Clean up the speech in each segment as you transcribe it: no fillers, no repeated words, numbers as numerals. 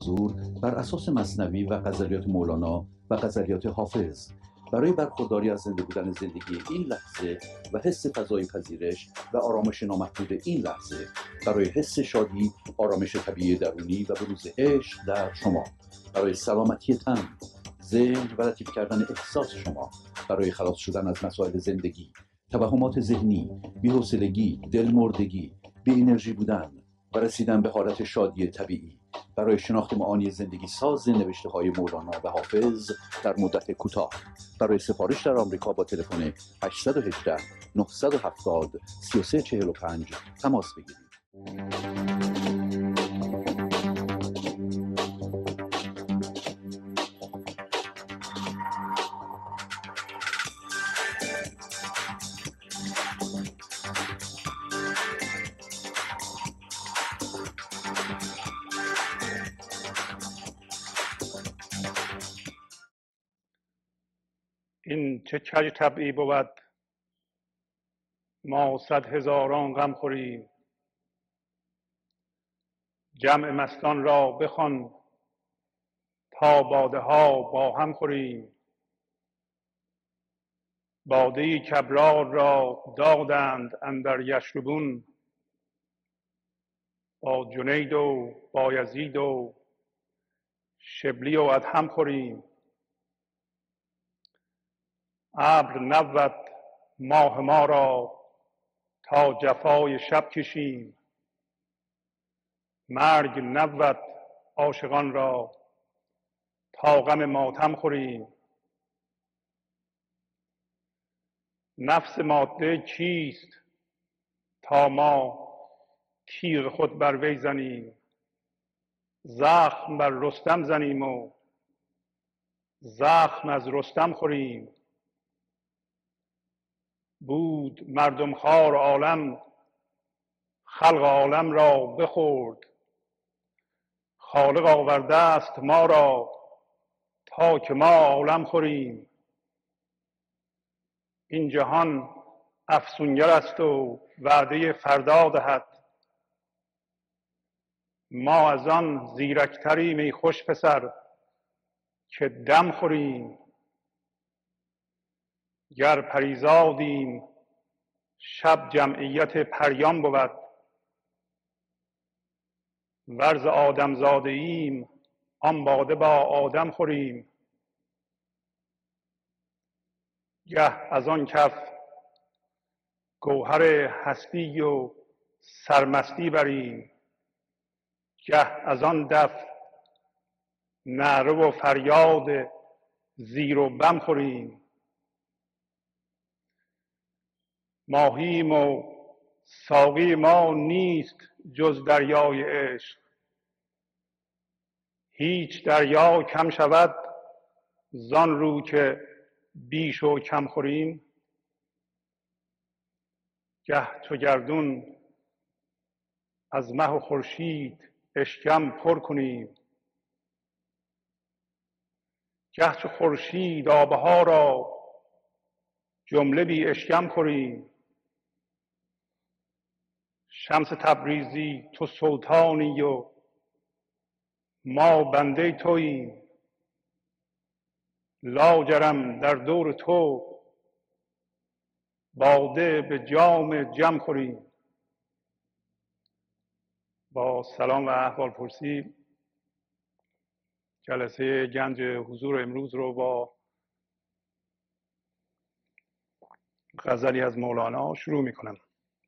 حضور بر اساس مثنوی و غزلیات مولانا و غزلیات حافظ برای برخورداری از زنده بودن زندگی این لحظه و حس فضای پذیرش و آرامش نامحدود این لحظه، برای حس شادی، آرامش طبیعی درونی و بروز عشق در شما، برای سلامتی تن، ذهن و لطیف کردن احساس شما، برای خلاص شدن از مسائل زندگی، توهمات ذهنی، بی‌حوصلگی، دلمردگی، بی انرژی بودن و رسیدن به حالت شادی طبیعی، برای شناخت معانی زندگی ساز نوشته های مولانا و حافظ در مدت کوتاه. برای سفارش در آمریکا با تلفن 818 970 3345 تماس بگیرید. این چه کج طبعی بود ما 100,000 غم خوریم. جمع مستان را بخوان تا باده ها با هم خوریم. باده کبرار را دادند اندر یشربون، با جنید و بایزید و شبلی و ادهم خوریم. ابر نبود ماه ما را تا جفای شب کشیم. مرگ نبود عاشقان را تا غم ماتم خوریم. نفس ماده کیست تا ما تیغ خود بر وی زنیم. زخم بر رستم زنیم و زخم از رستم خوریم. بود مردم خوار عالم خلق عالم را بخورد. خالق آورده است ما را تا که ما عالم خوریم. این جهان افسونگر است و وعده فردا دهد. ما از آن زیرکتریم ای خوش پسر که دم خوریم. گر پریزادیم شب جمعیت پریان بود. ورز آدم زاده ایم آن باده با آدم خوریم. گه از آن کف گوهر هستی و سرمستی بریم. گه از آن دف نعره و فریاد زیر و بم خوریم. ماهیم و ساقی ما نیست جز دریای عشق. هیچ دریا کم شود زان رو که بیش و کم خوریم. گه چو گردون از مه و خورشید اشکم پر کنیم. گه چو خورشید آبها را جمله بی اشکم خوریم. شمس تبریزی تو سلطانی و ما بنده توییم. لاجرم در دور تو باده به جام جم خوریم. با سلام و احوال پرسی جلسه گنج حضور امروز رو با غزلی از مولانا شروع می کنم.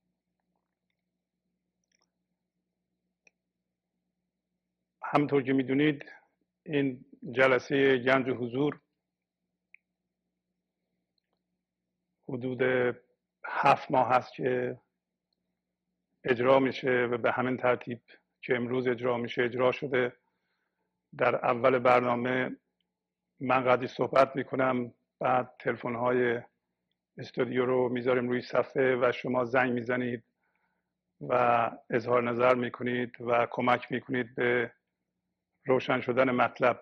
همونطور که میدونید این جلسه گنج حضور حدود 7 ماه هست که اجرا میشه و به همین ترتیب که امروز اجرا میشه اجرا شده. در اول برنامه من قدری صحبت میکنم، بعد تلفن‌های استودیو رو میذاریم روی صفحه و شما زنگ میزنید و اظهار نظر میکنید و کمک میکنید به روشن شدن مطلب.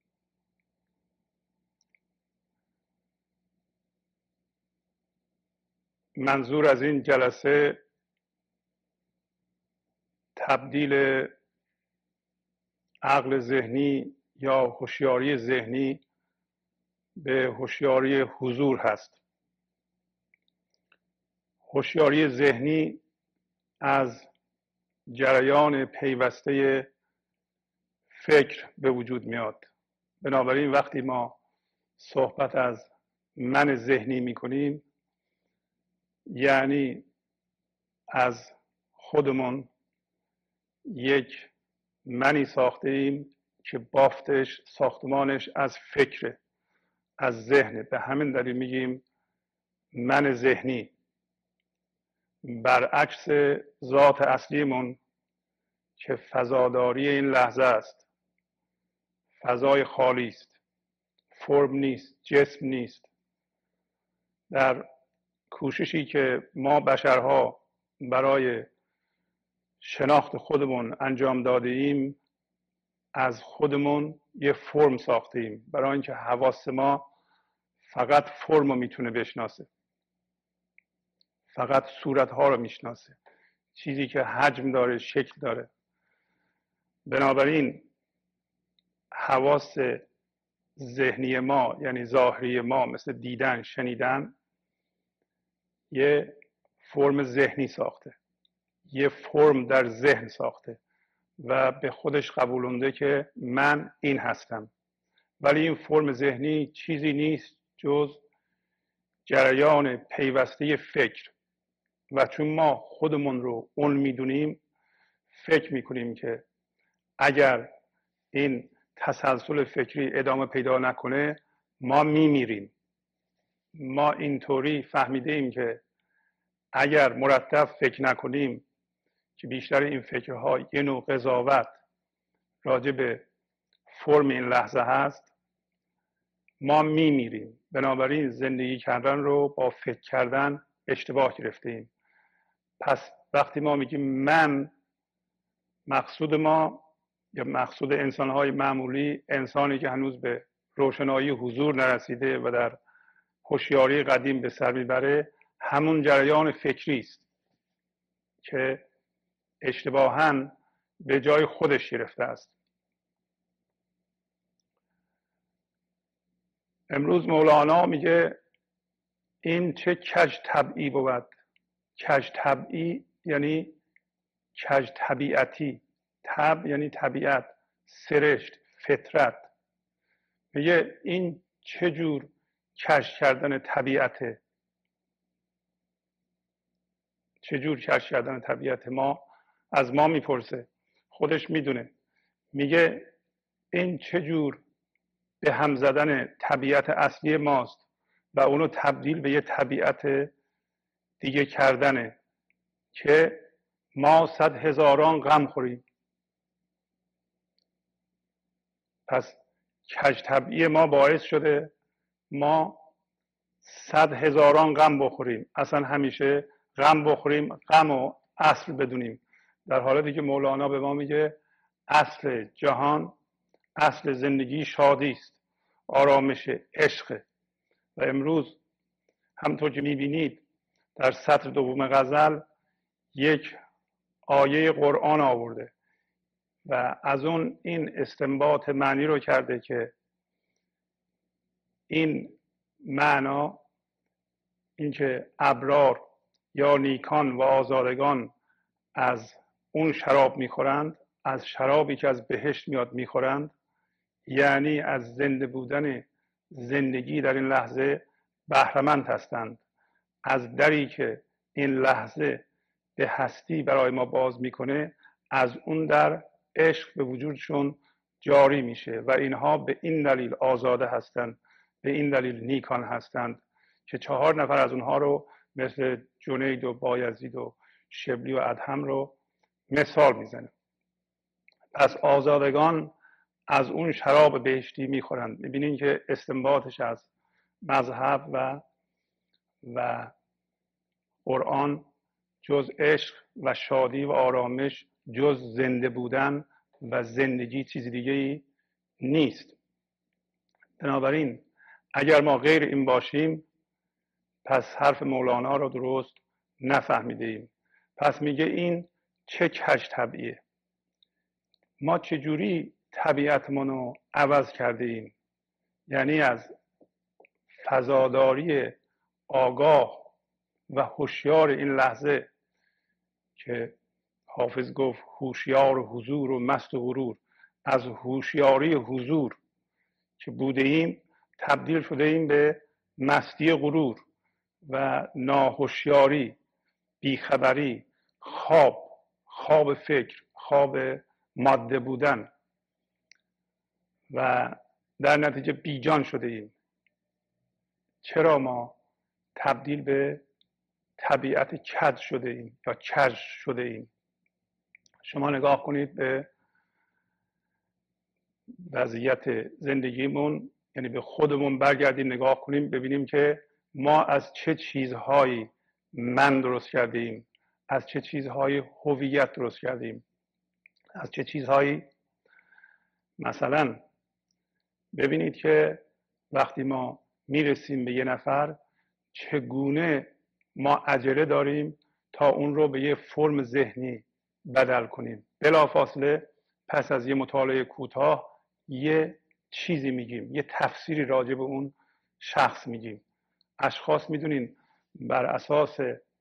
منظور از این جلسه تبدیل عقل ذهنی یا هوشیاری ذهنی به هوشیاری حضور هست. هوشیاری ذهنی از جریان پیوسته فکر به وجود میاد. بنابراین وقتی ما صحبت از من ذهنی میکنیم یعنی از خودمون یک منی ساخته ایم که بافتش، ساختمانش از فکره، از ذهنه. به همین دلیل میگیم من ذهنی. برعکس ذات اصلیمون که فضاداری این لحظه است، فضای خالی است، فرم نیست، جسم نیست. در کوششی که ما بشرها برای شناخت خودمون انجام داده ایم، از خودمون یه فرم ساخته ایم، برای اینکه حواس ما فقط فرم رو میتونه بشناسه، فقط صورتها رو میشناسه، چیزی که حجم داره، شکل داره. بنابراین حواس ذهنی ما یعنی ظاهری ما مثل دیدن، شنیدن، یه فرم ذهنی ساخته، یه فرم در ذهن ساخته و به خودش قبولونده که من این هستم. ولی این فرم ذهنی چیزی نیست جز جریان پیوسته فکر و چون ما خودمون رو اون میدونیم فکر میکنیم که اگر این تسلسل فکری ادامه پیدا نکنه ما میمیریم. ما اینطوری فهمیده ایم که اگر مرتب فکر نکنیم که بیشتر این فکرها یه نوع قضاوت راجع به فرم این لحظه هست، ما میمیریم. بنابراین زندگی کردن رو با فکر کردن اشتباه گرفتیم. پس وقتی ما میگیم من، مقصود ما یا مقصود انسانهای معمولی، انسانی که هنوز به روشنایی حضور نرسیده و در هوشیاری قدیم به سر میبره، همون جریان فکری است که اشتباهاً به جای خودش گرفته است. امروز مولانا میگه این چه کج طبعی بود. کج طبعی یعنی کج طبیعتی. طبع یعنی طبیعت، سرشت، فطرت. میگه این چه جور کج کردن طبیعته، چه جور کج کردن طبیعت ما. از ما میپرسه، خودش میدونه. میگه این چه جور به هم زدن طبیعت اصلی ماست و اونو تبدیل به یه طبیعت دیگه کردنه که ما 100,000 غم خوریم. پس کج طبعی ما باعث شده ما 100,000 غم بخوریم. اصلا همیشه غم بخوریم، غم و اصل بدونیم، در حالی که مولانا به ما میگه اصل جهان، اصل زندگی شادی است، آرامش، عشق. و امروز همطور که میبینید در سطر دوم غزل یک آیه قرآن آورده و از اون این استنباط معنی رو کرده که این معنا اینکه ابرار یا نیکان و آزادگان از اون شراب میخورند، از شرابی که از بهشت میاد میخورند، یعنی از زنده بودن زندگی در این لحظه بهره‌مند هستند. از دری که این لحظه به هستی برای ما باز میکنه، از اون در عشق به وجودشون جاری میشه و اینها به این دلیل آزاده هستند، به این دلیل نیکان هستند که 4 نفر از اونها رو مثل جنید و بایزید و شبلی و ادهم رو مثال میزنه. پس آزادگان از اون شراب بهشتی میخورند. میبینین که استنباطش از مذهب و قرآن جز عشق و شادی و آرامش، جز زنده بودن و زندگی چیز دیگه ای نیست. بنابراین اگر ما غیر این باشیم پس حرف مولانا رو درست نفهمیده ایم. پس میگه این چه کج طبعیه. ما چجوری طبیعتمون رو عوض کرده ایم، یعنی از فضاداری آگاه و هوشیار این لحظه که حافظ گفت هوشیار و حضور و مست و غرور، از هوشیاری حضور که بوده ایم تبدیل شده ایم به مستی غرور و ناهوشیاری، بیخبری، خواب فکر، خواب ماده بودن و در نتیجه بیجان شده ایم. چرا ما تبدیل به طبیعت کج شده ایم یا کج شده ایم؟ شما نگاه کنید به وضعیت زندگیمون، یعنی به خودمون برگردیم نگاه کنیم ببینیم که ما از چه چیزهایی من درست کردیم، از چه چیزهایی هویت درست کردیم، از چه چیزهایی. مثلا ببینید که وقتی ما میرسیم به یه نفر چگونه ما عجله داریم تا اون رو به یه فرم ذهنی بدل کنیم. بلافاصله پس از یه مطالعه کوتاه یه چیزی میگیم، یه تفسیری راجع به اون شخص میگیم. اشخاص میدونین بر اساس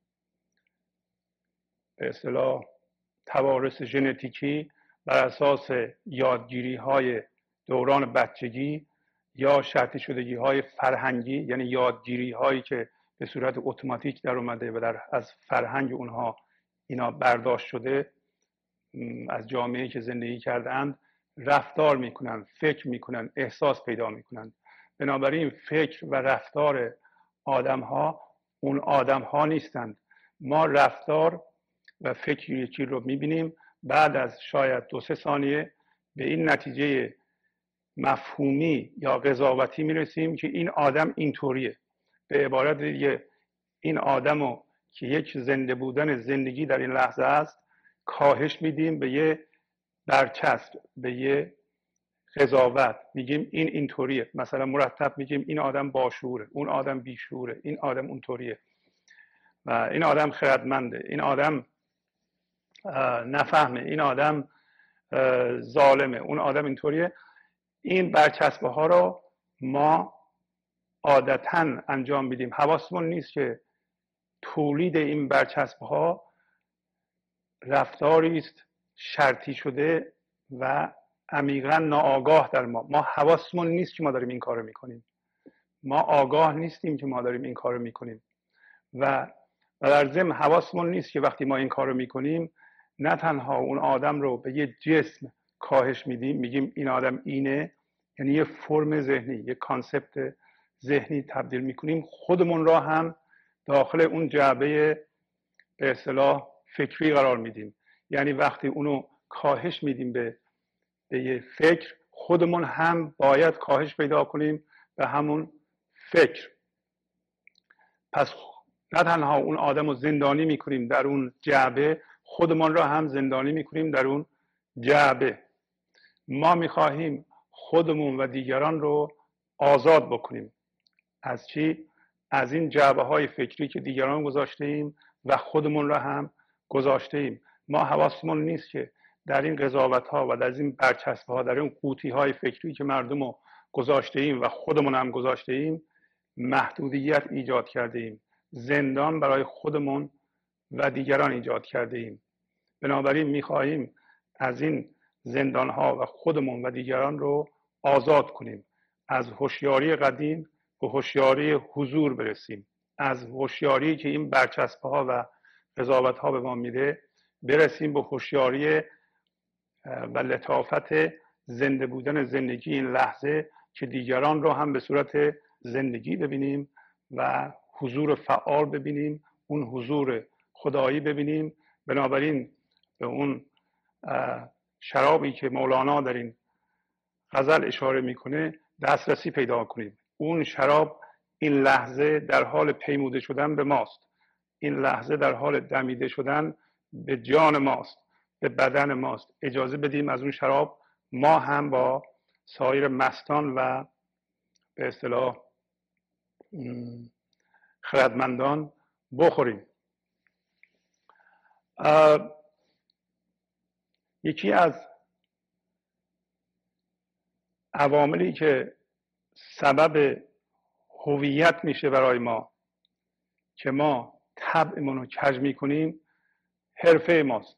به اصطلاح توارث ژنتیکی، بر اساس یادگیری های دوران بچگی یا شرطی شدگی های فرهنگی، یعنی یادگیری هایی که به صورت اتوماتیک در اومده و از فرهنگ اونها اینا برداشت شده، از جامعه‌ای که زندگی کردند رفتار میکنن، فکر میکنن، احساس پیدا میکنن. بنابراین فکر و رفتار آدم ها اون آدم ها نیستند. ما رفتار و فکر یکی رو میبینیم، بعد از شاید 2-3 ثانیه به این نتیجه مفهومی یا قضاوتی میرسیم که این آدم اینطوریه. به عبارت دیگه این آدم رو که یک زنده بودن زندگی در این لحظه است کاهش میدیم به یه برچسب، به یه قضاوت. میگیم این اینطوریه، مثلا مرتب میگیم این آدم باشعوره، اون آدم بیشعوره، این آدم اونطوریه و این آدم خردمنده، این آدم نفهمه، این آدم ظالمه، اون آدم اینطوریه. این برچسبه ها رو ما عادتاً انجام میدیم، حواسمون نیست که تولید این برچسبه ها رفتاری است شرطی شده و عمیقاً ناآگاه در ما حواسمون نیست که ما داریم این کارو میکنیم، ما آگاه نیستیم که ما داریم این کارو میکنیم و در ضمن حواسمون نیست که وقتی ما این کارو میکنیم نه تنها اون آدم رو به یه جسم کاهش میدیم، میگیم این آدم اینه، یعنی یه فرم ذهنی، یه کانسپت ذهنی تبدیل میکنیم، خودمون را هم داخل اون جعبه به اصطلاح فکری قرار میدیم. یعنی وقتی اونو کاهش میدیم به یه فکر، خودمون هم باید کاهش پیدا کنیم به همون فکر. پس نه تنها اون آدم رو زندانی میکنیم در اون جعبه، خودمان را هم زندانی میکنیم در اون جعبه. ما میخواهیم خودمون و دیگران رو آزاد بکنیم. از چی؟ از این جعبه های فکری که دیگران گذاشته ایم و خودمون را هم گذاشته ایم. ما حواسمون نیست که در این قضاوت ها و در این برچسبه ها، در این قوطی های فکری که مردم رو گذاشته ایم و خودمون هم گذاشته ایم، محدودیت ایجاد کرده ایم، زندان برای خودمون و دیگران ایجاد کرده ایم. بنابراین میخواهیم از این زندان ها و خودمون و دیگران رو آزاد کنیم، از هوشیاری قدیم به هوشیاری حضور برسیم، از هوشیاری که این برچسبه ها و قضاوت ها به ما میده برسیم به هوشیاری و لطافت زنده بودن زندگی این لحظه که دیگران رو هم به صورت زندگی ببینیم و حضور فعال ببینیم، اون حضور خدایی ببینیم. بنابراین به اون شرابی که مولانا در این غزل اشاره میکنه دسترسی پیدا کنیم. اون شراب این لحظه در حال پیموده شدن به ماست، این لحظه در حال دمیده شدن به جان ماست، به بدن ماست. اجازه بدیم از اون شراب ما هم با سایر مستان و به اصطلاح خردمندان بخوریم. یکی از عواملی که سبب هویت میشه برای ما که ما طبعمون رو کج میکنیم حرفه ماست.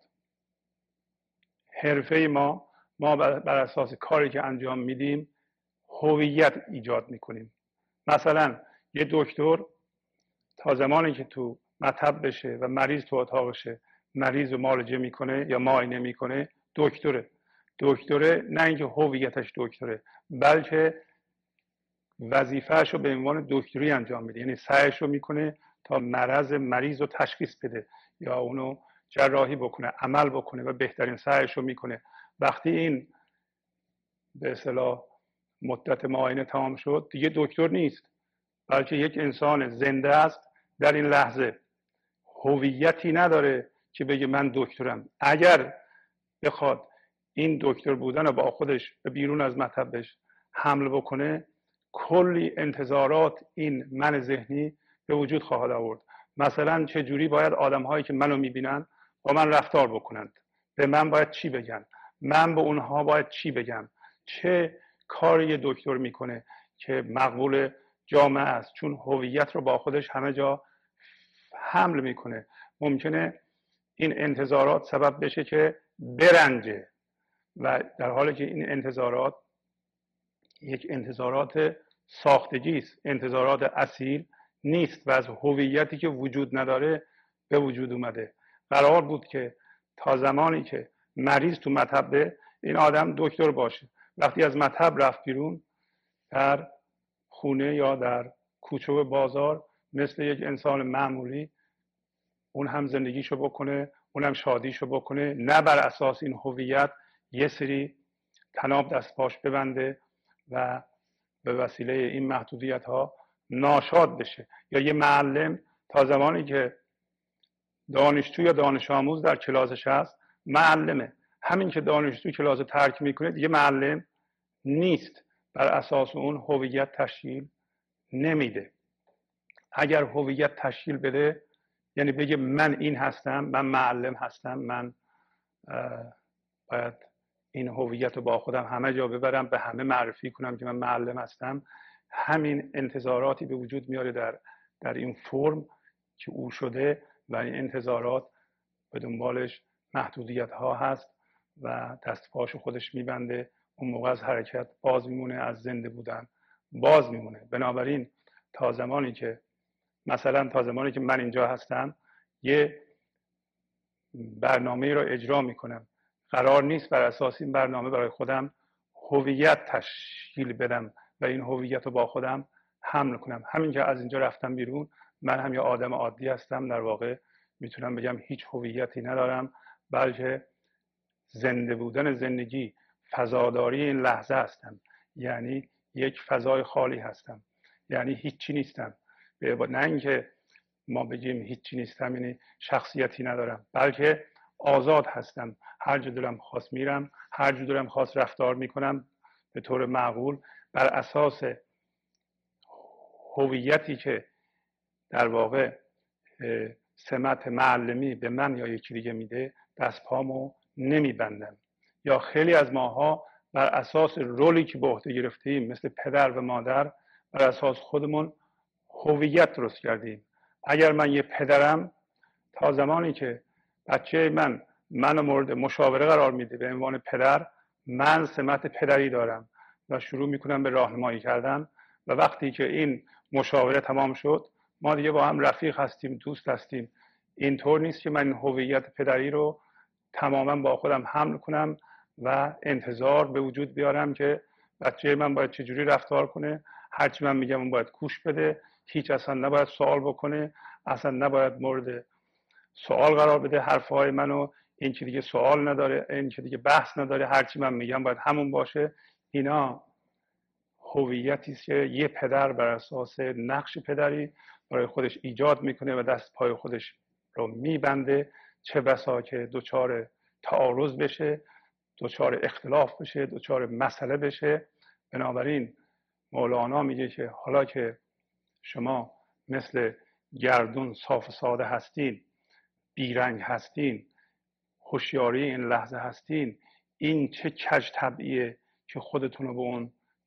حرفه ما بر اساس کاری که انجام میدیم هویت ایجاد میکنیم. مثلا یه دکتر تا زمانی که تو مطب بشه و مریض تو اتاقشه، مریض رو معالجه میکنه یا معاینه میکنه، دکتره نه اینکه هویتش دکتره، بلکه وظیفهش رو به عنوان دکتری انجام میده. یعنی سعیش رو میکنه تا مرض مریض رو تشخیص بده یا اونو جراحی بکنه، عمل بکنه و بهترین سعیش رو میکنه. وقتی این به اصطلاح مدت معاینه تمام شد، دیگه دکتر نیست، بلکه یک انسان زنده است. در این لحظه هویتی نداره که بگه من دکترم. اگر بخواد این دکتر بودن رو با خودش به بیرون از مطبش حمل بکنه، کلی انتظارات این من ذهنی به وجود خواهد آورد. مثلا چه جوری باید آدم‌هایی که منو میبینن با من رفتار بکنند، به من باید چی بگن، من به اونها باید چی بگم، چه کاری دکتر میکنه که مقبول جامعه است، چون هویت رو با خودش همه جا حمل میکنه. ممکنه این انتظارات سبب بشه که برنجه و در حالی که این انتظارات یک انتظارات ساختگی است، انتظارات اصیل نیست و از هویتی که وجود نداره به وجود اومده. قرار بود که تا زمانی که مریض تو مطبه این آدم دکتر باشه. وقتی از مطب رفت بیرون، در خونه یا در کوچه و بازار مثل یک انسان معمولی اون هم زندگیشو بکنه، اون هم شادیشو بکنه، نه بر اساس این هویت یه سری تناب دست پاش ببنده و به وسیله این محدودیت ها ناشاد بشه. یا یه معلم تا زمانی که دانشجو یا دانش آموز در کلاسش هست معلمه، همین که دانشجو کلاس ترک میکنه دیگه معلم نیست، بر اساس اون هویت تشکیل نمیده. اگر هویت تشکیل بده یعنی بگه من این هستم، من معلم هستم، من باید این هویت رو با خودم همه جا ببرم، به همه معرفی کنم که من معلم هستم. همین انتظاراتی به وجود میاره در این فرم که او شده و این انتظارات به دنبالش محدودیت ها هست و دست پاشو خودش میبنده. اون موقع از حرکت باز میمونه، از زنده بودن باز میمونه. بنابراین تا زمانی که من اینجا هستم یه برنامه رو اجرا میکنم، قرار نیست بر اساس این برنامه برای خودم هویت تشکیل بدم و این هویت رو با خودم حمل کنم. همین که از اینجا رفتم بیرون من هم یه آدم عادی هستم، در واقع میتونم بگم هیچ هویتی ندارم، بلکه زنده بودن زندگی، فضاداری این لحظه هستم. یعنی یک فضای خالی هستم، یعنی هیچی نیستم. نه اینکه ما بگیم هیچی نیستم یعنی شخصیتی ندارم، بلکه آزاد هستم، هر جا دلم خواست میرم، هر جا دلم خواست رفتار میکنم به طور معقول بر اساس هویتی که در واقع سمت معلمی به من یا یکی دیگه میده دست پامو نمیبندم. یا خیلی از ماها بر اساس رولی که به عهده گرفتیم مثل پدر و مادر بر اساس خودمون هویت درست کردیم. اگر من یه پدرم، تا زمانی که بچه منو مورد مشاوره قرار میده به عنوان پدر، من سمت پدری دارم و شروع میکنم به راهنمایی کردن و وقتی که این مشاوره تمام شد ما دیگه با هم رفیق هستیم، دوست هستیم. اینطور نیست که من هویت پدری رو تماما با خودم حمل کنم و انتظار به وجود بیارم که بچه من باید چجوری رفتار کنه، هرچی من میگم اون باید گوش بده، هیچ اصلا نباید سوال بکنه، اصلا نباید مورد سوال قرار بده حرفهای منو، این که دیگه سوال نداره، این که دیگه بحث نداره، هرچی من میگم باید همون باشه. اینا هویتی است که یه پدر بر اساس نقش پدری برای خودش ایجاد میکنه و دست پای خودش رو میبنده، چه بسا که دچار تعارض بشه، دچار اختلاف بشه، دچار مسئله بشه. بنابراین مولانا میگه که حالا که شما مثل گردون صاف و ساده هستین، بیرنگ هستین، هوشیاری این لحظه هستین، این چه کج طبعیه که خودتون رو به اون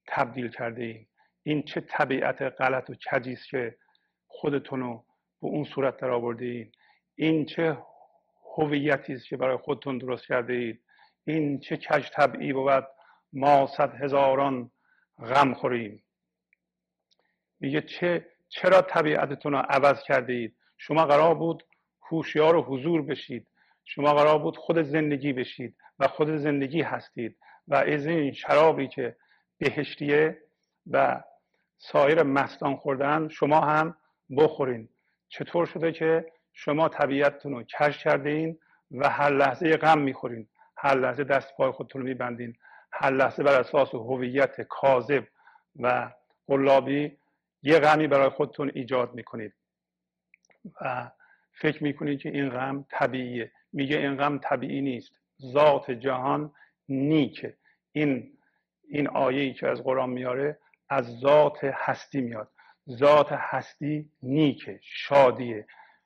تبدیل کرده اید. این چه طبیعت غلط و کجی است که خودتون رو به اون صورت در آورده اید. این چه هویتی است که برای خودتون درست کرده اید. این چه کج طبعی بود ما 100,000 غم خوریم. میگه چرا طبیعتتون رو عوض کرده اید؟ شما قرار بود هوشیار و حضور بشید، شما قرار بود خود زندگی بشید و خود زندگی هستید و از این شرابی که بهشتیه و سایر مستان خوردن شما هم بخورین. چطور شده که شما طبیعتتون رو کج کرده این و هر لحظه غم میخورین، هر لحظه دست پای خودتون رو میبندین، هر لحظه بر اساس هویت کاذب و قلابی یه غمی برای خودتون ایجاد میکنید و فکر میکنید که این غم طبیعیه. میگه این غم طبیعی نیست، ذات جهان نیکه. این آیه‌ای که از قرآن میاره از ذات هستی میاد. ذات هستی نیکه، شادیه،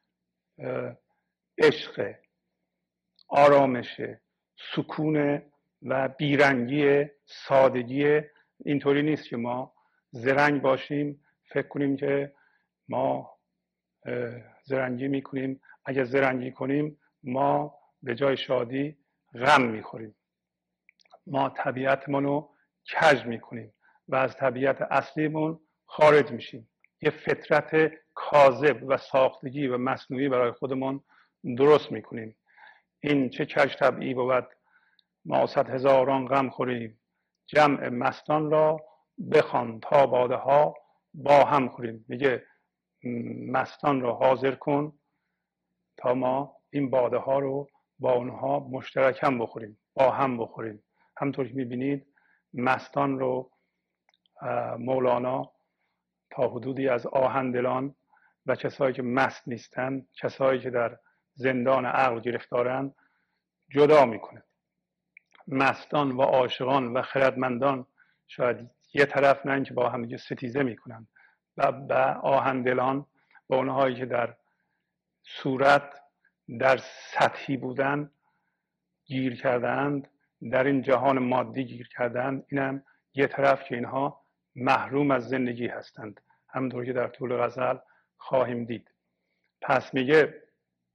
عشق، آرامشه، سکونه و بیرنگی، سادگی. اینطوری نیست که ما زرنگ باشیم فکر کنیم که ما زرنگی میکنیم. اگر زرنگی کنیم ما به جای شادی غم میخوریم. ما طبیعتمون رو کج میکنیم و از طبیعت اصلیمون خارج میشیم. یه فطرت کاذب و ساختگی و مصنوعی برای خودمون درست میکنیم. این چه کج طبعی بود ما 100,000 غم خوریم. جمع مستان را بخوان تا باده ها با هم خوریم. میگه مستان رو حاضر کن تا ما این باده ها رو با اونها مشترکاً بخوریم، با هم بخوریم. همطور که میبینید مستان رو مولانا تا حدودی از آهندلان و کسایی که مست نیستن، کسایی که در زندان عقل گرفتارن جدا میکنه. مستان و عاشقان و خردمندان شاید یه طرف نه که با هم دیگه ستیزه میکنن و آهندلان و اونهایی که در صورت در سطحی بودن گیر کردند، در این جهان مادی گیر کردند، اینم یه طرف که اینها محروم از زندگی هستند، همونطور که در طول غزل خواهیم دید. پس میگه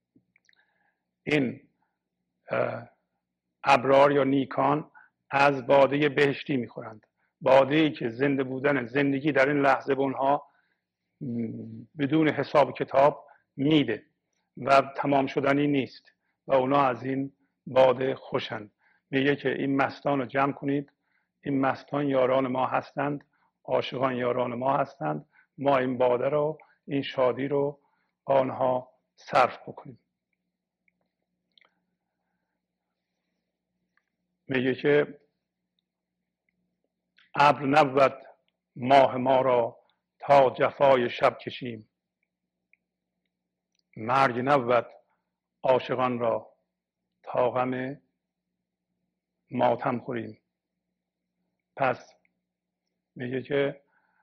این ابرار یا نیکان از باده بهشتی میخورند، باده‌ای که زنده بودن زندگی در این لحظه به اونها بدون حساب کتاب میده و تمام شدنی نیست و اونا از این باده خوشند. میگه که این مستان رو جمع کنید، این مستان یاران ما هستند، عاشقان یاران ما هستند، ما این باده رو، این شادی رو آنها صرف بکنیم. میگه که ابر نبود ماه ما را تا جفای شب کشیم، مرگ نبود عاشقان را تا غم ماتم خوریم. پس میگه که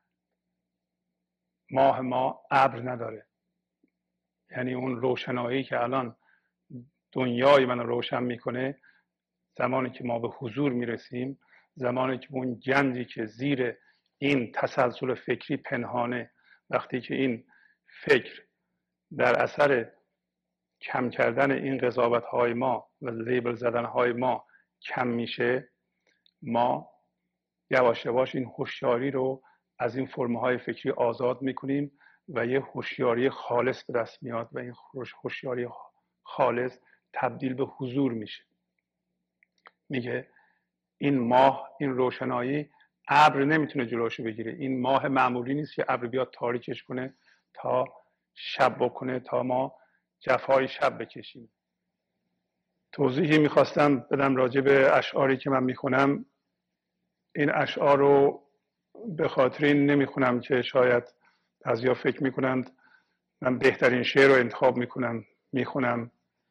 ماه ما ابر نداره، یعنی اون روشنایی که الان دنیای من روشن میکنه، زمانی که ما به حضور میرسیم، زمانی که اون گنجی که زیر این تسلسل فکری پنهانه، وقتی که این فکر در اثر کم کردن این قضاوت های ما و لیبل زدن های ما کم میشه، ما یواش یواش این هوشیاری رو از این فرم های فکری آزاد میکنیم و یه هوشیاری خالص به دست میاد و این هوشیاری خالص تبدیل به حضور میشه. میگه این ماه، این روشنایی، ابر نمیتونه جلوشو بگیره. این ماه معمولی نیست که ابر بیاد تاریکش کنه تا شب بکنه، تا ما جفای شب بکشیم. توضیحی میخواستم بدم راجع به اشعاری که من میخونم. این اشعار رو به خاطر این نمیخونم که شاید بعضیا فکر میکنند من بهترین شعر رو انتخاب میخونم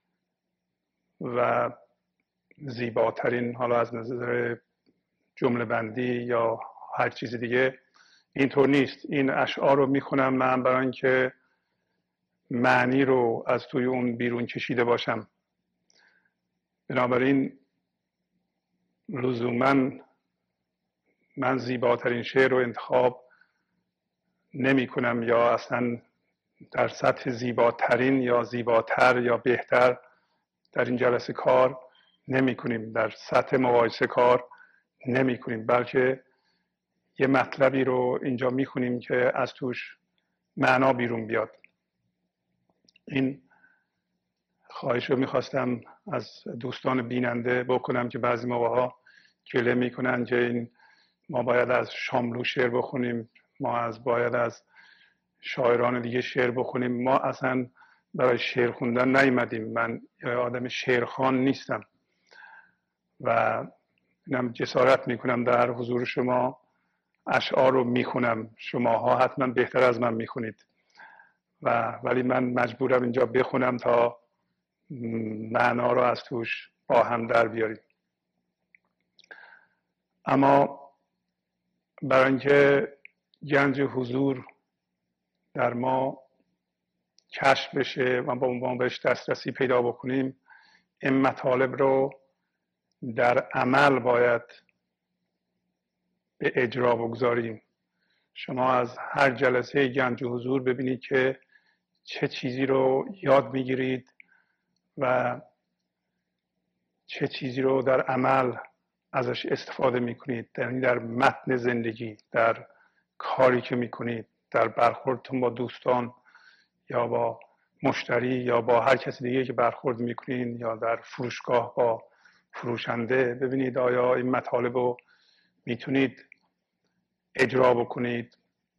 و زیباترین، حالا از نظر جمله بندی یا هر چیز دیگه. اینطور نیست. این اشعار رو میخونم من برای اینکه معنی رو از توی اون بیرون کشیده باشم. بنابراین لزوماً من زیباترین شعر رو انتخاب نمی کنم یا اصلا در سطح زیباترین یا زیباتر یا بهتر در این جلسه کار نمی کنیم، در سطح مقایسه کار نمی کنیم، بلکه یه مطلبی رو اینجا می کنیم که از توش معنا بیرون بیاد. این خواهش رو میخواستم از دوستان بیننده بکنم که بعضی موقع ها گله میکنن که این ما باید از شاملو شعر بخونیم، ما باید از شاعران دیگه شعر بخونیم. ما اصلا برای شعر خوندن نیومدیم. من آدم شعرخوان نیستم و اینم جسارت میکنم در حضور شما اشعار رو میخونم. شماها حتما بهتر از من میخونید ولی من مجبورم اینجا بخونم تا معنا رو از توش با هم در بیاریم. اما برای اینکه گنج حضور در ما کشف بشه و با ما بهش دسترسی پیدا بکنیم، این مطالب رو در عمل باید به اجرا بگذاریم. شما از هر جلسه گنج حضور ببینید که چه چیزی رو یاد میگیرید و چه چیزی رو در عمل ازش استفاده میکنید، یعنی در متن زندگی، در کاری که میکنید، در برخوردتون با دوستان یا با مشتری یا با هر کسی دیگه که برخورد میکنین یا در فروشگاه با فروشنده. ببینید آیا این مطالب رو میتونید اجرا بکنید.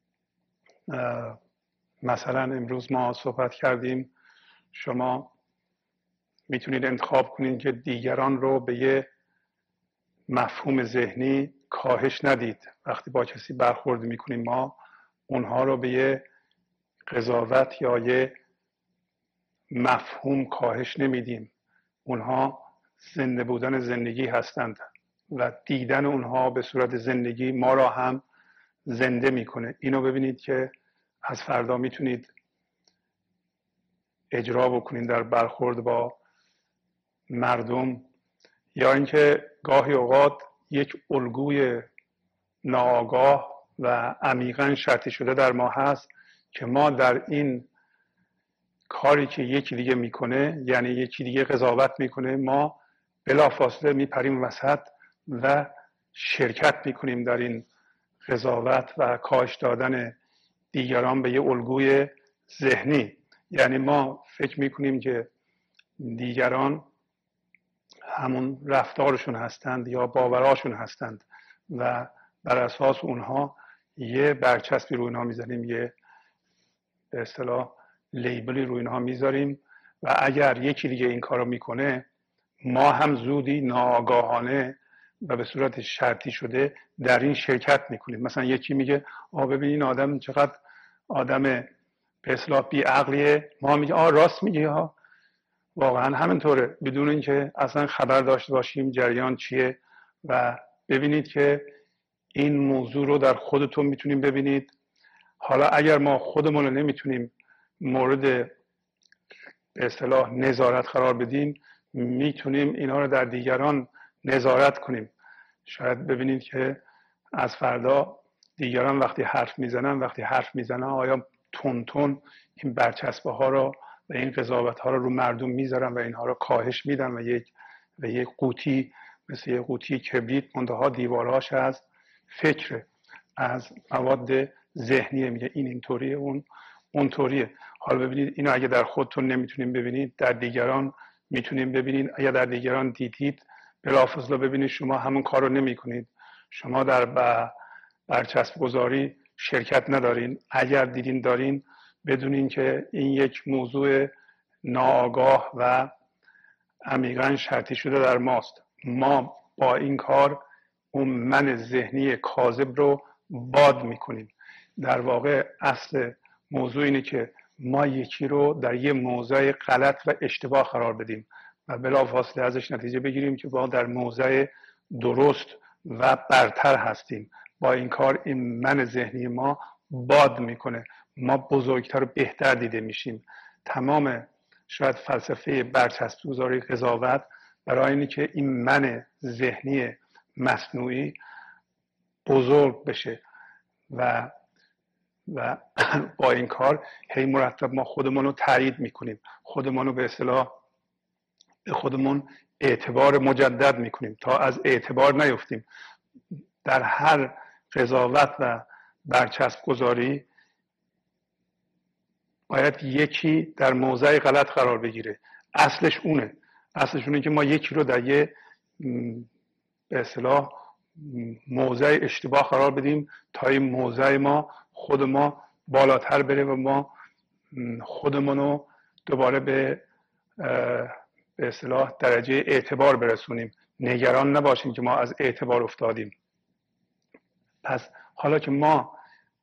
مثلا امروز ما صحبت کردیم شما میتونید انتخاب کنید که دیگران رو به یه مفهوم ذهنی کاهش ندید. وقتی با کسی برخورد میکنیم ما اونها رو به یه قضاوت یا یه مفهوم کاهش نمیدیم. اونها زنده بودن زندگی هستند و دیدن اونها به صورت زندگی ما را هم زنده میکنه. اینو ببینید که از فردا میتونید اجرا بکنید در برخورد با مردم. یا اینکه گاهی اوقات یک الگوی ناآگاه و عمیقاً شرطی شده در ما هست که ما در این کاری که یکی دیگه میکنه، یعنی یکی دیگه قضاوت میکنه، ما بلافاصله میپریم وسط و شرکت میکنیم در این قضاوت و کاهش دادن دیگران به یه الگوی ذهنی. یعنی ما فکر میکنیم که دیگران همون رفتارشون هستند یا باوراشون هستند و بر اساس اونها یه برچسبی روی اینها میزنیم، یه به اصطلاح لیبلی روی اینها میذاریم و اگر یکی دیگه این کارو میکنه ما هم زودی ناآگاهانه و به صورت شرطی شده در این شرکت میکنیم. مثلا یکی میگه ببین این آدم چقدر آدم به اصطلاح بی عقلیه، ما میگه راست میگه ها، واقعا همینطوره، بدون اینکه اصلا خبر داشته باشیم جریان چیه. و ببینید که این موضوع رو در خودتون میتونیم ببینید. حالا اگر ما خودمون رو نمیتونیم مورد به اصطلاح نظارت قرار بدیم، میتونیم اینا رو در دیگران نظارت کنیم. شاید ببینید که از فردا دیگران وقتی حرف میزنن آیا تون این برچسبه ها رو و این قضاوت ها رو مردم میذارن و اینها رو کاهش میدن و یک قوطی مثل یک قوطی کبریت منتها دیوارهاش از فکر، از مواد ذهنیه، میگه این اینطوریه اون طوریه. حالا ببینید اینو اگه در خودتون نمیتونیم ببینید در دیگران میتونیم ببینید. اگه در دیگران دیدید بلافاصله ببینید شما همون کار رو نمی کنید، شما در برچسب گذاری شرکت ندارین. اگر دیدین دارین بدونین که این یک موضوع ناآگاه و عمیقاً شرطی شده در ماست. ما با این کار اون من ذهنی کاذب رو باد میکنیم. در واقع اصل موضوع اینه که ما یکی رو در یه موضع غلط و اشتباه قرار بدیم و بلافاصله ازش نتیجه بگیریم که ما در موضع درست و برتر هستیم. با این کار این من ذهنی ما باد میکنه، ما بزرگتر و بهتر دیده میشیم. تمام شاید فلسفه برچسب گذاری قضاوت برای اینه که این من ذهنی مصنوعی بزرگ بشه و با این کار هی مرتب ما خودمون رو تایید میکنیم، خودمون رو به اصطلاح به خودمون اعتبار مجدد میکنیم تا از اعتبار نیفتیم. در هر قضاوت و برچسب گذاری باید یکی در موضع غلط قرار بگیره. اصلش اونه که ما یکی رو در یه به اصطلاح موضع اشتباه قرار بدیم تا این موضع ما خود ما بالاتر بره و ما خودمون رو دوباره به اصطلاح درجه اعتبار برسونیم. نگران نباشیم که ما از اعتبار افتادیم. پس حالا که ما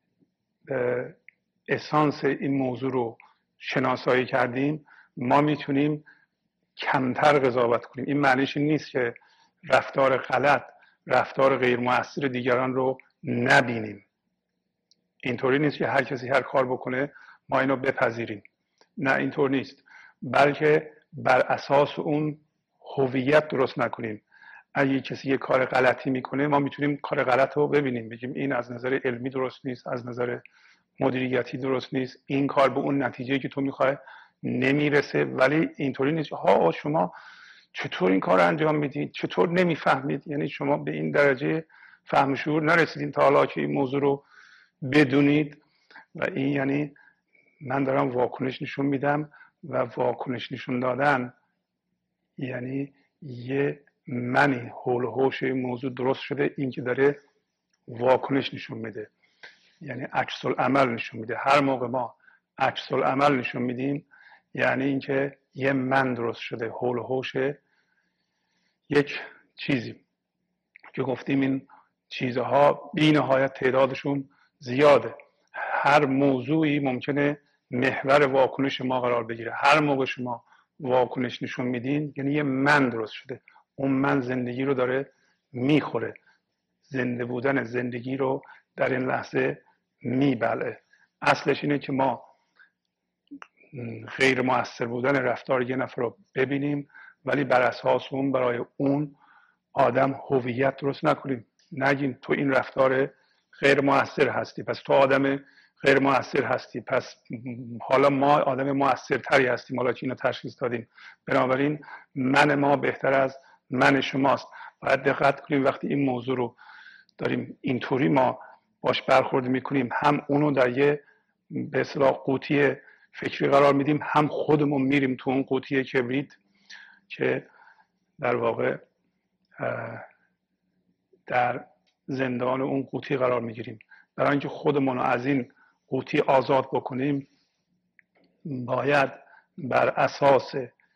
اسانس این موضوع رو شناسایی کردیم، ما میتونیم کمتر قضاوت کنیم. این معنیش نیست که رفتار غلط، رفتار غیر مؤثر دیگران رو نبینیم. اینطوری نیست که هر کسی هر کار بکنه ما اینو بپذیریم. نه، اینطور نیست. بلکه بر اساس اون هویت درست نکنیم. اگه کسی یه کار غلطی میکنه ما میتونیم کار غلط رو ببینیم، بگیم این از نظر علمی درست نیست، از نظر مدیریتی درست نیست، این کار به اون نتیجه که تو میخوای نمیرسه. ولی اینطوری نیست ها شما چطور این کار رو انجام میدید، چطور نمیفهمید. یعنی شما به این درجه فهم شعور نرسیدین تا حالا که این موضوع رو بدونید. و این یعنی من دارم واکنش نشون میدم و واکنش نشون دادن یعنی یه منی حول و حوش این موضوع درست شده، این که داره واکنش نشون میده، یعنی عکس العمل نشون میده. هر موقع ما عکس العمل نشون میدیم یعنی اینکه یه من درست شده حول و حوش یک چیزی که گفتیم این چیزها بی نهایت تعدادشون زیاده. هر موضوعی ممکنه محور واکنش ما قرار بگیره. هر موقع شما واکنش نشون میدین یعنی یه من درست شده، اون من زندگی رو داره میخوره، زنده بودن زندگی رو در این لحظه میبلعه. اصلش اینه که ما غیر مؤثر بودن رفتار یه نفر رو ببینیم ولی بر اساس اون برای اون آدم هویت درست نکنیم. نگیم تو این رفتار غیر مؤثر هستی پس تو آدم غیر مؤثر هستی، پس حالا ما آدم مؤثرتری هستیم حالا که اینو تشخیص دادیم، بنابراین من ما بهتر از من شماست. باید دقت کنیم وقتی این موضوع رو داریم اینطوری ما باش برخورد میکنیم، هم اونو در یه به اصطلاح قوطی فکری قرار میدیم، هم خودمون میریم تو اون قوطی کبریت که در واقع در زندان اون قوطی قرار میگیریم. برای اینکه خودمون رو از این قوطی آزاد بکنیم باید بر اساس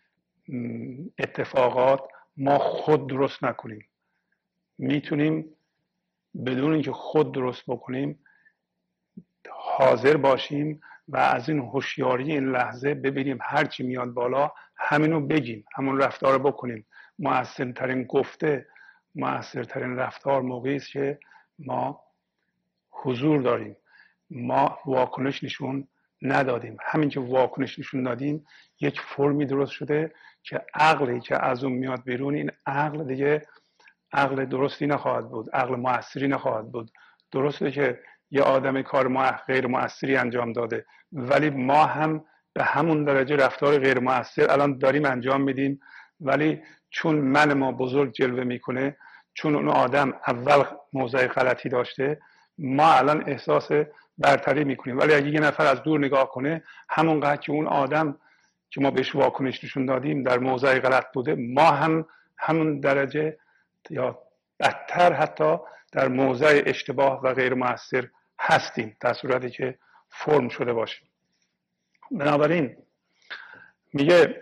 اتفاقات ما خود درست نکنیم. میتونیم بدون اینکه خود درست بکنیم حاضر باشیم و از این هوشیاری این لحظه ببینیم هر چی میاد بالا همینو بگیم، همون رفتار رو بکنیم. مؤثرترین گفته، مؤثرترین رفتار موقعی است که ما حضور داریم، ما واکنش نشون ندادیم. همین که واکنش نشون دادیم یک فرمی درست شده که عقلی که از اون میاد بیرون، این عقل دیگه عقل درستی نخواهد بود، عقل مؤثری نخواهد بود. درسته که یه آدم کار غیر مؤثری انجام داده ولی ما هم به همون درجه رفتار غیر مؤثر الان داریم انجام میدیم، ولی چون من ما بزرگ جلوه میکنه، چون اون آدم اول موضع غلطی داشته، ما الان احساس برتری میکنیم. ولی اگه یه نفر از دور نگاه کنه همونقدر که اون آدم که ما بهش واکنش نشون دادیم در موضع غلط بوده، ما هم همون درجه یا بدتر حتی در موضع اشتباه و غیر مؤثر هستیم در صورتی که فرم شده باشیم. بنابراین میگه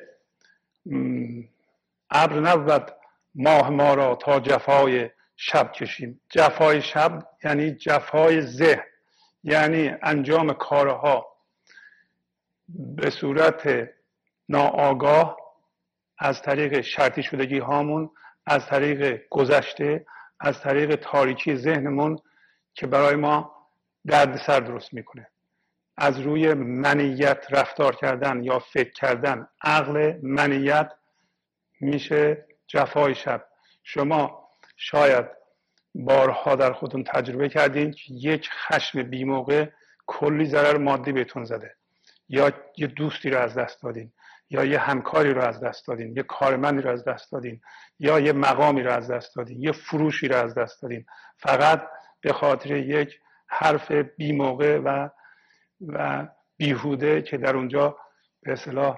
ابر نبود ماه ما را تا جفای شب کشیم. جفای شب یعنی جفای ذهن، یعنی انجام کارها به صورت ناآگاه از طریق شرطی شدگی هامون، از طریق گذشته، از طریق تاریکی ذهنمون که برای ما دردسر درست میکنه. از روی منیت رفتار کردن یا فکر کردن، عقل منیت میشه جفای شب. شما شاید بارها در خودتون تجربه کردین که یک خشم بی موقع کلی ضرر مادی بهتون زده، یا یه دوستی رو از دست دادین، یا یه همکاری رو از دست دادین، یه کارمندی رو از دست دادین، یا یه مقامی رو از دست دادین، یه فروشی رو از دست دادین، فقط به خاطر یک حرف بی موقع و بیهوده که در اونجا به اصطلاح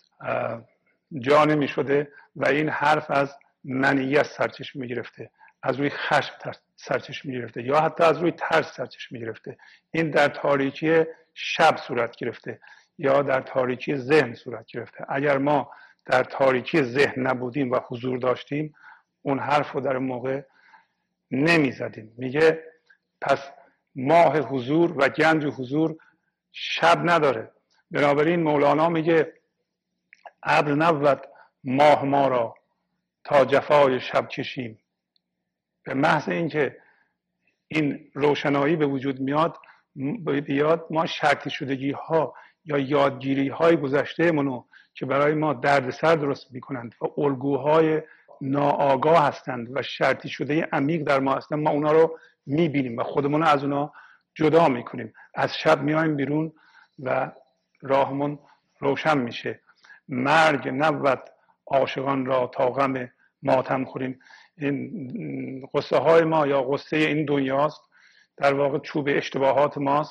جا نمی شده و این حرف از منیت سرچشمه می گرفته، از روی خشم سرچشمه می گرفته، یا حتی از روی ترس سرچشمه می گرفته. این در تاریکی شب صورت گرفته یا در تاریکی ذهن صورت گرفته. اگر ما در تاریکی ذهن نبودیم و حضور داشتیم، اون حرف رو در موقع نمی زدیم. میگه پس ماه حضور و گنج حضور شب نداره. بنابراین مولانا میگه ابر نبود ماه ما را تا جفای شب کشیم. به محض اینکه این روشنایی به وجود بیاد ما شرطی شدگی ها یا یادگیری های گذشته منو که برای ما دردسر درست میکنند و الگوهای ناآگاه هستند و شرطی شده عمیق در ما هستند، ما اونا رو میبینیم و خودمون از اونا جدا میکنیم. از شب میایم بیرون و راهمون روشن میشه. مرگ نبود عاشقان را تا غم ماتم خوریم. این قصه های ما یا قصه این دنیاست، در واقع چوب اشتباهات ماست،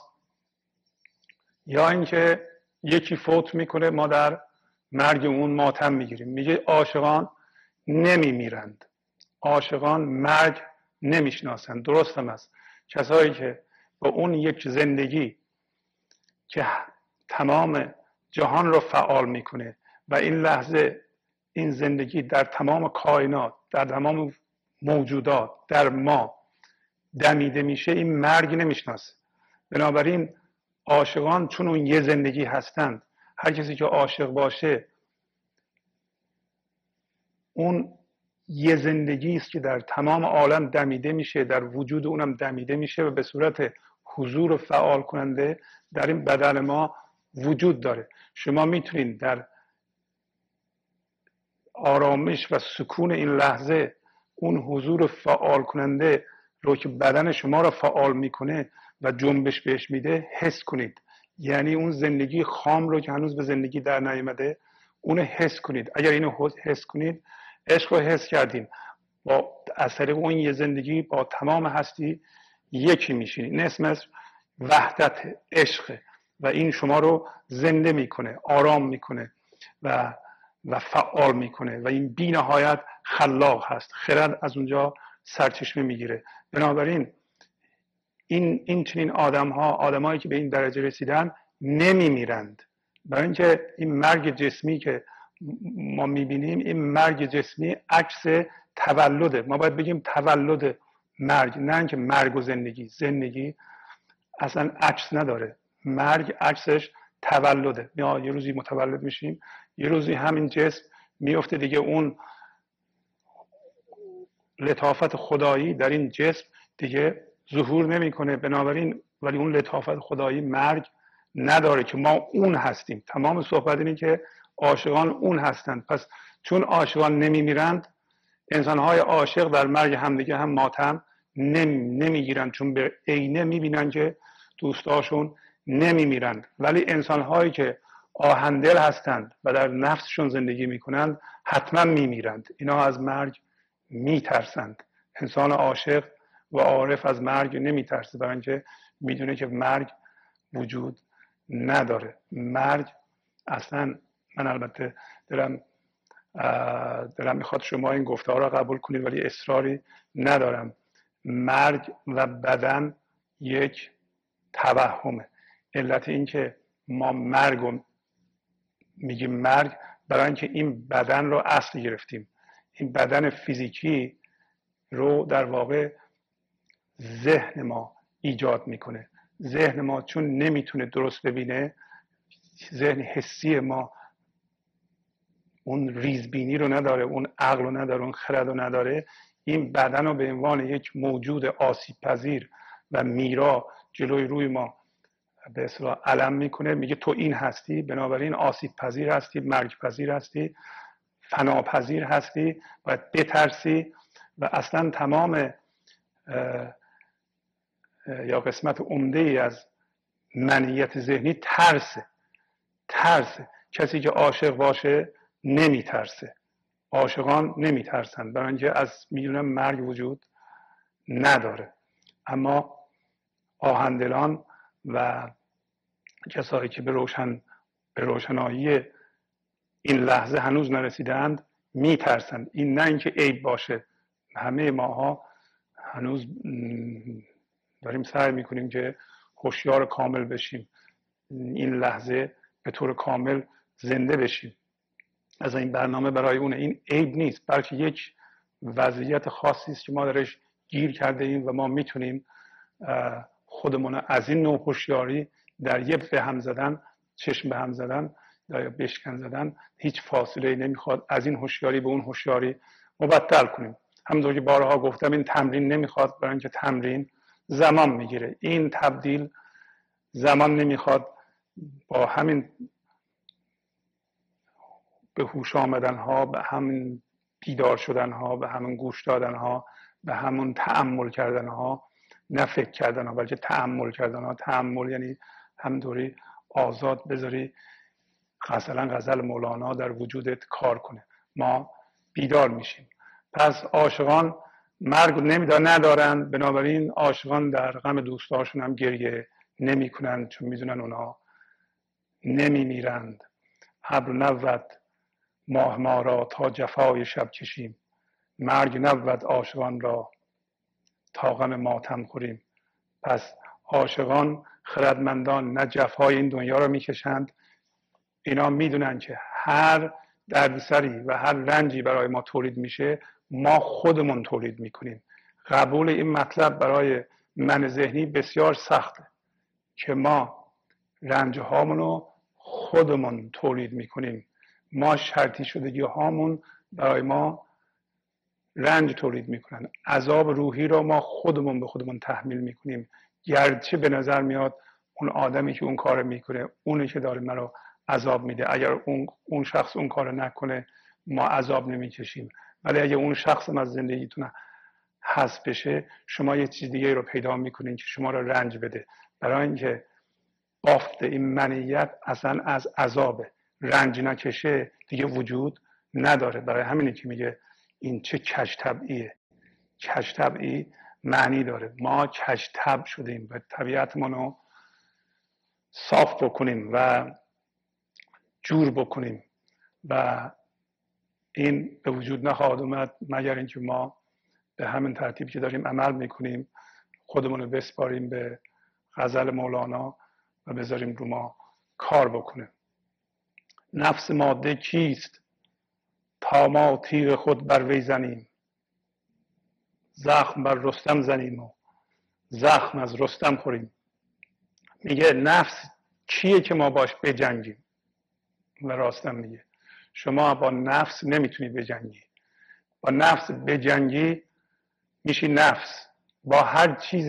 یا اینکه یکی فوت میکنه ما در مرگ اون ماتم میگیریم. میگه عاشقان نمیمیرند، عاشقان مرگ نمیشناسند. درست هم است. کسایی که با اون یک زندگی که تمام جهان رو فعال میکنه و این لحظه این زندگی در تمام کائنات، در تمام موجودات، در ما دمیده میشه، این مرگ نمیشناسه. بنابراین عاشقان چون اون یه زندگی هستند، هر کسی که عاشق باشه اون یه زندگی است که در تمام عالم دمیده میشه، در وجود اونم دمیده میشه و به صورت حضور فعال کننده در این بدن ما وجود داره. شما میتونید در آرامش و سکون این لحظه اون حضور فعال کننده رو که بدن شما رو فعال میکنه و جنبش بهش میده حس کنید. یعنی اون زندگی خام رو که هنوز به زندگی در نیامده اون حس کنید. اگر اینو حس کنید، عشق رو حس کردیم، با اثر اون یه زندگی با تمام هستی یکی میشین. این اسمش وحدت عشق و این شما رو زنده میکنه، آرام میکنه و فعال میکنه و این بی نهایت خلاق هست. خرد از اونجا سرچشمه میگیره. بنابراین این چنین آدمهایی که به این درجه رسیدن نمیمیرند. برای اینکه این مرگ جسمی که ما میبینیم، این مرگ جسمی عکس تولده. ما باید بگیم تولد مرگ، نه اینکه مرگ و زندگی اصلا عکس نداره. مرگ عکسش تولده. یا یه روزی متولد میشیم، یه روزی همین جسم میفته دیگه، اون لطافت خدایی در این جسم دیگه ظهور نمیکنه. بنابراین ولی اون لطافت خدایی مرگ نداره که ما اون هستیم. تمام صحبت اینه که عاشقان اون هستند. پس چون عاشقان نمیمیرند، انسانهای عاشق در مرگ همدیگه هم ماتم نمیگیرند، چون به عینه میبینن که دوستاشون نمیمیرند. ولی انسانهایی که آهندل هستند و در نفسشون زندگی میکنند حتما میمیرند. اینا از مرگ میترسند. انسان عاشق و عارف از مرگ نمیترسه، برای اینکه میدونه که مرگ وجود نداره. مرگ اصلا، من البته دلم میخواد شما این گفته‌ها را قبول کنید ولی اصراری ندارم. مرگ و بدن یک توهمه. علت این که ما مرگ رو میگیم مرگ برای اینکه این بدن رو اصل گرفتیم. این بدن فیزیکی رو در واقع ذهن ما ایجاد میکنه. ذهن ما چون نمیتونه درست ببینه، ذهن حسی ما اون ریزبینی رو نداره، اون عقل رو نداره، اون خرد رو نداره، این بدن رو به عنوان یک موجود آسیب پذیر و میرا جلوی روی ما به اصطلاح علم میکنه. میگه تو این هستی، بنابراین آسیب پذیر هستی، مرگ پذیر هستی، فناپذیر هستی، باید بترسی. و اصلا تمام یا قسمت عمده ای از منیت ذهنی ترسه. کسی که عاشق باشه نمیترسه. عاشقان نمیترسن، برای اینکه از میدونن مرگ وجود نداره. اما آهندلان و کسایی که به روشنایی این لحظه هنوز نرسیدند میترسند. این نه اینکه عیب باشه، همه ماها هنوز داریم سعی میکنیم که هوشیار کامل بشیم، این لحظه به طور کامل زنده بشیم. از این برنامه برای اونه. این عیب نیست، بلکه یک وضعیت خاصی است که ما درش گیر کرده ایم و ما میتونیم خودمون از این نوع هوشیاری در یک به هم زدن، چشم به هم زدن یا بشکن زدن، هیچ فاصله نمیخواد از این هوشیاری به اون هوشیاری مبدل کنیم. همونطور که بارها گفتم این تمرین نمیخواد، برای اینکه تمرین زمان میگیره. این تبدیل زمان نمیخواد. با همین به هوش آمدن ها، به همین بیدار شدن ها، به همین گوش دادن ها، به همون تأمل کردن ها، نه فکر کردن ها بلکه تأمل کردن ها. تأمل یعنی همینطوری آزاد بذاری مثلا غزل مولانا در وجودت کار کنه، ما بیدار میشیم. پس عاشقان مرگ ندارن، بنابراین عاشقان در غم دوستاشون هم گریه نمی کنند، چون میدونن اونا نمی میرند. ابر نبود ماه ما را تا جفای شب کشیم، مرگ نبود عاشقان را تا غم ماتم خوریم. پس عاشقان خردمندان نه جفای این دنیا را میکشند، اینا میدونن که هر دردسری و هر رنجی برای ما تولید میشه ما خودمون تولید میکنیم. قبول این مطلب برای من ذهنی بسیار سخته که ما رنج هامونو خودمون تولید میکنیم. ما شرطی شدگی هامون برای ما رنج تولید میکنن. عذاب روحی رو ما خودمون به خودمون تحمیل میکنیم، گرچه به نظر میاد اون آدمی که اون کار میکنه اونی که داره مرا عذاب میده. اگر اون شخص اون کار نکنه ما عذاب نمیکشیم، ولی اگر اون شخص از زندگیتون حذف بشه شما یه چیز دیگه رو پیدا میکنین که شما رو رنج بده. برای اینکه بافت این منیت اصلا از عذابه، رنج نکشه دیگه وجود نداره. برای همینه که میگه این چه کج طبعیه. کج طبعی معنی داره، ما کج طبع شدیم و طبیعتمون رو صاف بکنیم و جور بکنیم و این به وجود نخواهد اومد مگر اینکه ما به همین ترتیب که داریم عمل میکنیم خودمون رو بسپاریم به غزل مولانا و بذاریم رو ما کار بکنه. نفس ماده کیست تا ما تیغ خود بر وی زنیم، زخم بر رستم زنیم و زخم از رستم خوریم. میگه نفس کیه که ما باش بجنگیم؟ و راستم میگه شما با نفس نمیتونی بجنگی. با نفس بجنگی میشی نفس. با هر چیز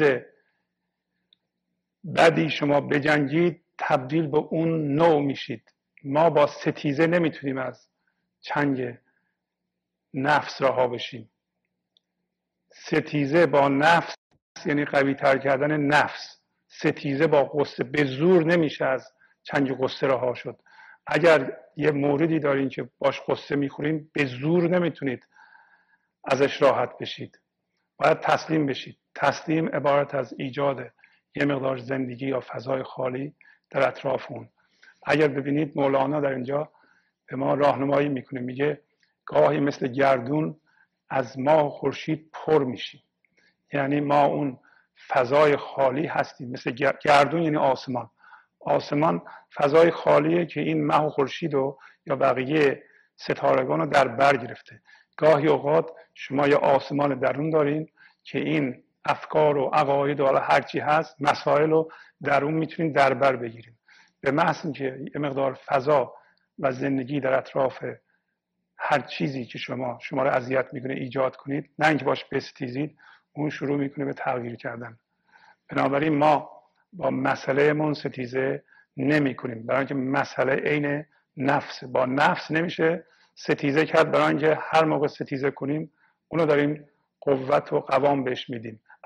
بدی شما بجنگید تبدیل به اون نوع میشید. ما با ستیزه نمیتونیم از چنگ نفس رها بشیم. ستیزه با نفس یعنی قوی تر کردن نفس. ستیزه با غصه به زور نمیشه از چنگ غصه رها شد. اگر یه موردی دارین که باش غصه میخورین به زور نمیتونید ازش راحت بشید، باید تسلیم بشید. تسلیم عبارت از ایجاد یه مقدار زندگی یا فضای خالی در اطراف اون. اگر ببینید مولانا در اینجا به ما راهنمایی میکنه، میگه گاهی مثل گردون از ماه و خورشید پر میشیم. یعنی ما اون فضای خالی هستیم. مثل گردون یعنی آسمان. آسمان فضای خالیه که این ماه و خورشید و یا بقیه ستارگان رو در بر گرفته. گاهی اوقات شما یه آسمان درون دارین که این افکار و عقاید و هر چی هست مسائل رو در اون میتونین در بر بگیرین. به محض اینکه یه مقدار فضا و زندگی در اطراف هر چیزی که شما رو اذیت میکنه ایجاد کنید، نه اینکه باش بستیزید، اون شروع میکنه به تغییر کردن. بنابراین ما با مسئله من ستیزه نمی کنیم، برای اینکه مسئله عین نفس. با نفس نمیشه ستیزه کرد، برای اینکه هر موقع ستیزه کنیم اونو داریم قوت و قوام بهش میدیم.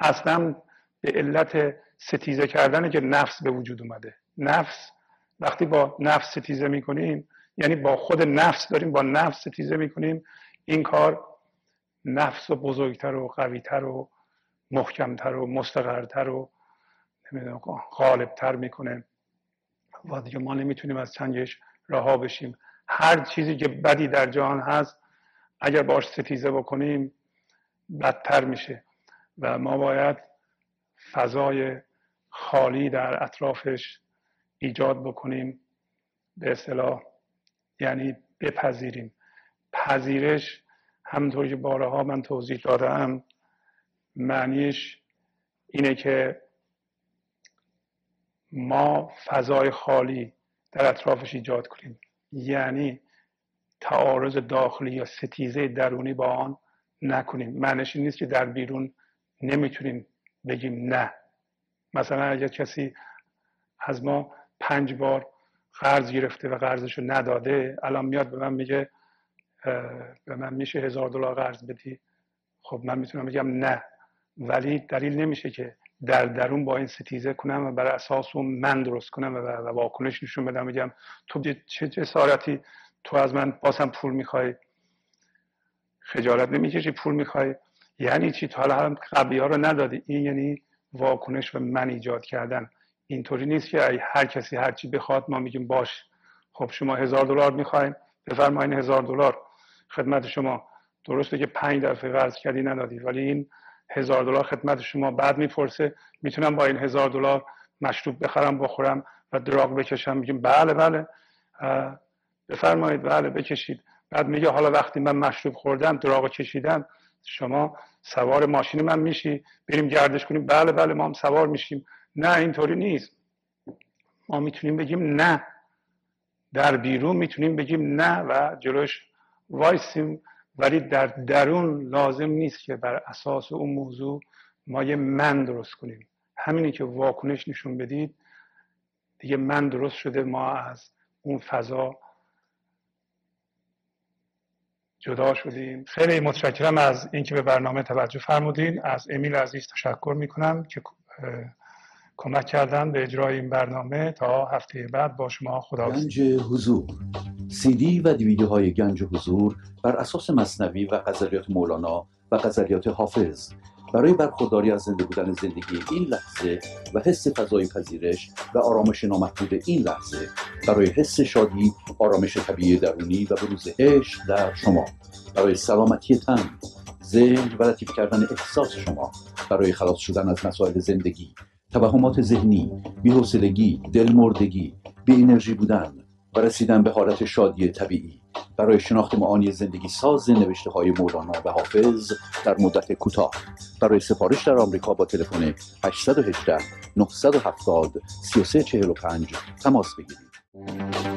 اصلا به علت ستیزه کردن که نفس به وجود اومده. نفس، وقتی با نفس ستیزه میکنیم یعنی با خود نفس داریم با نفس ستیزه میکنیم. این کار نفس رو بزرگتر و قویتر و محکمتر و مستقرتر و غالبتر میکنه و دیگه ما نمیتونیم از چنگش رها بشیم. هر چیزی که بدی در جهان هست اگر باش ستیزه بکنیم بدتر میشه و ما باید فضای خالی در اطرافش ایجاد بکنیم. به اصطلاح یعنی بپذیریم. پذیرش همونطور که بارها من توضیح دادم معنیش اینه که ما فضای خالی در اطرافش ایجاد کنیم، یعنی تعارض داخلی یا ستیزه درونی با آن نکنیم. معنیش این نیست که در بیرون نمیتونیم بگیم نه. مثلا اگر کسی از ما 5 بار قرض گرفته و قرضشو نداده، الان میاد به من میگه به من میشه $1000 قرض بدی، خب من میتونم بگم نه، ولی دلیل نمیشه که در درون با این ستیزه کنم و بر اساس اون من درست کنم و واکنش نشون بدم بگم تو چه جسارتی، تو از من بازم پول میخوای، خجالت نمیکشی پول میخوای، یعنی چی؟ تو حالا قبلی ها رو ندادی. این یعنی واکنش و من ایجاد کردن. اینطوری نیست که هر کسی هر چی بخواد ما میگیم باش، خب شما $1000 میخواین بفرمایید $1000 خدمت شما. درسته که 5 دفعه قرض کردی ندادی، ولی این $1000 خدمت شما. بعد میپرسه میتونم با این $1000 مشروب بخرم بخورم و دراگ بکشم؟ میگیم بله بله بفرمایید بله بکشید. بعد میگه حالا وقتی من مشروب خوردم دراگ کشیدم شما سوار ماشین من میشی بریم گردش کنیم؟ بله بله ما هم سوار میشیم. نه اینطوری نیست. ما میتونیم بگیم نه، در بیرون میتونیم بگیم نه و جلوش وایسیم، ولی در درون لازم نیست که بر اساس اون موضوع ما یه من درست کنیم. همینی که واکنش نشون بدید دیگه من درست شده، ما از اون فضا جدا شدیم. خیلی متشکرم از اینکه به برنامه توجه فرمودین. از امیل عزیز تشکر میکنم که کمک کردن به اجرای این برنامه. تا هفته بعد با شما خداحافظی. گنج حضور، CD و دیویدیوهای گنج حضور بر اساس مثنوی و غزلیات مولانا و غزلیات حافظ برای برخورداری از زنده بودن زندگی این لحظه و حس فضای پذیرش و آرامش نامحدود این لحظه، برای حس شادی، آرامش طبیعی درونی و بروز عشق در شما، برای سلامتی تن، ذهن و لطیف کردن احساس شما، برای خلاص شدن از مسائل زندگی، توهمات ذهنی، بی‌حوصلگی، دلمردگی، بی انرژی بودن و رسیدن به حالت شادی طبیعی، برای شناخت معانی زندگی ساز نوشته های مولانا و حافظ در مدت کوتاه. برای سفارش در آمریکا با تلفن 818 970 3345 تماس بگیرید.